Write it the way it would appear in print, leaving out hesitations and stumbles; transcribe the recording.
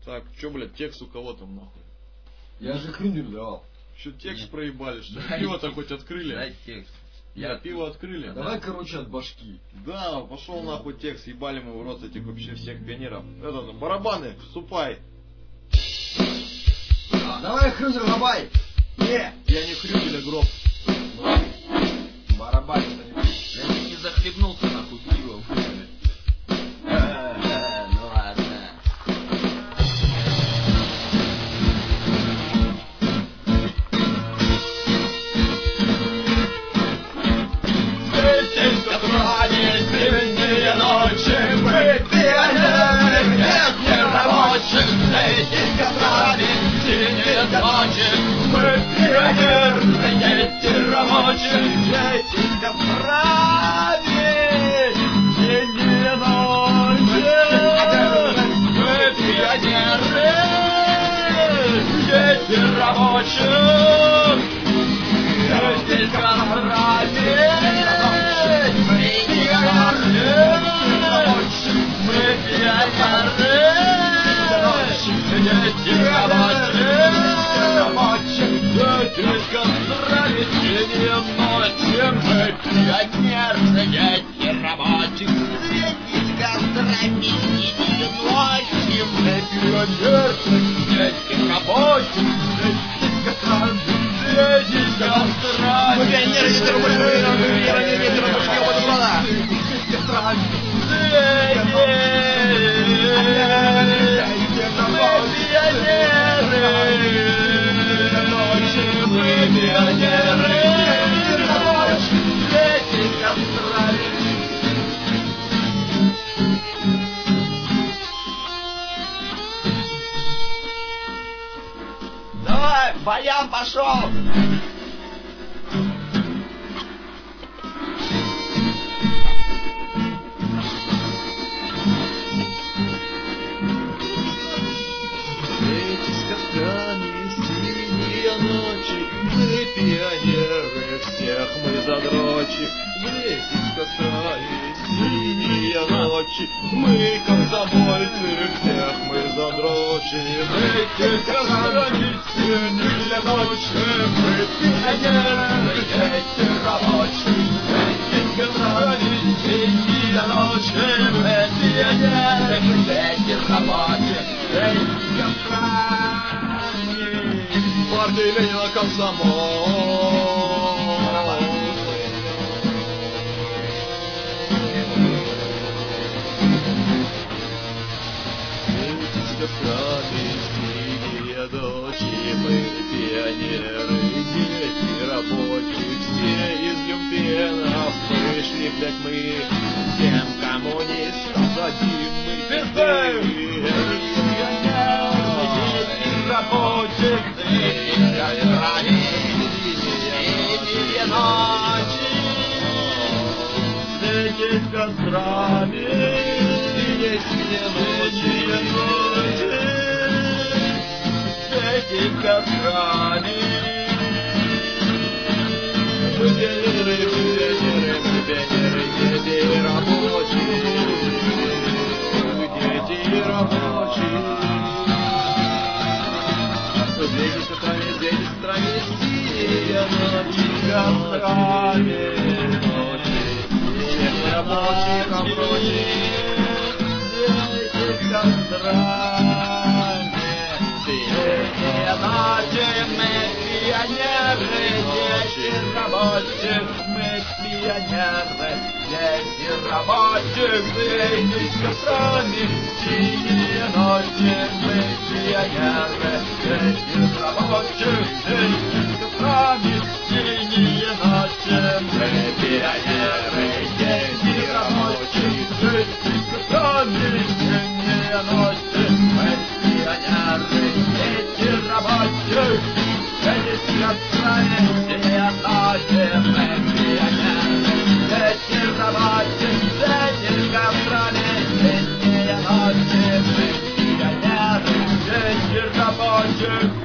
Так, чё, блядь, текст у кого там нахуй? Я же крендель давал. Что, текст проебали, что ли? Пиво-то хоть открыли? Дай текст. Я пиво открыли. Давай, короче, от башки. Да, пошел нахуй текст, ебали мы в рот этих вообще всех пионеров. Это, барабаны, вступай. Давай, Хрюзер, давай. Не, я не хрюдель, а гроб. Барабанит они. Я чуть не захлебнулся нахуй пивом. Ну ладно. Светись в кране, зимние ночи, мы пионеры, не рабочих. Светись в кране, зимние ночи, мы пионеры, дети рабочих. Светись в кране, зимние ночи, мы пионеры, дети рабочих. Светись в кране, давай, баян пошел! Светись кострами, синие ночи, мы пионеры, всех мы задрочим. Светись кострами, синие ночи, мы комсомольцы, всех мы задрочим. Светись кострами, синие ночи, мы пионеры, дети рабочие. Светись кострами, синие ночи, мы пионеры, дети рабочие. Партия Ленина, комсомол. Светись кострами, синие ночи, мы пионеры, дети рабочих, все из люмпенов пришли, блядь, мы всем коммунистам дадим мы пизды. Рабочих, синие ночи, светить кострами, синие ночи, светить кострами. Мы пионеры, дети рабочие, дети рабочие. Светись кострами, синие ночи, кострами, ночи, всех рабочих, светись кострами, синие ночи, мы пионеры, дети рабочих, мы пионеры, дети рабочих, светись кострами, синие ночи, мы пионеры, дети рабочих, светись кострами, синие ночи, мы пионеры, дети рабочих, светись кострами, синие ночи, мы пионеры, дети рабочих, светись кострами, синие ночи, мы пионеры, дети рабочих, светись кострами, синие ночи, мы пионеры, дети рабочих.